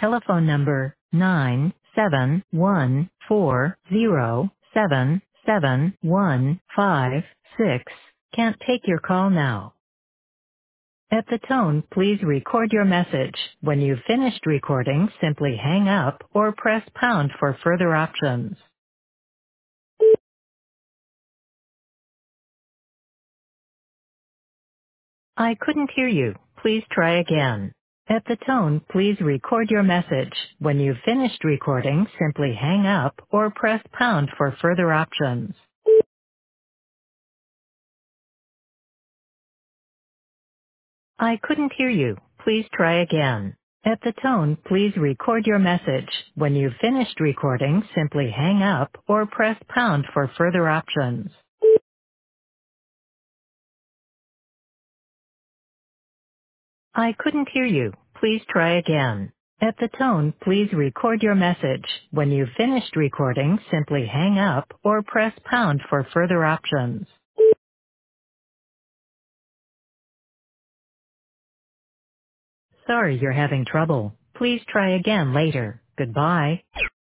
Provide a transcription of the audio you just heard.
Telephone number 97140771156 can't take your call now. At the tone, please record your message. When you've finished recording, simply hang up or press pound for further options. I couldn't hear you. Please try again. At the tone, please record your message. When you've finished recording, simply hang up or press pound for further options. I couldn't hear you. Please try again. At the tone, please record your message. When you've finished recording, simply hang up or press pound for further options. I couldn't hear you. Please try again. At the tone, please record your message. When you've finished recording, simply hang up or press pound for further options. Sorry you're having trouble. Please try again later. Goodbye.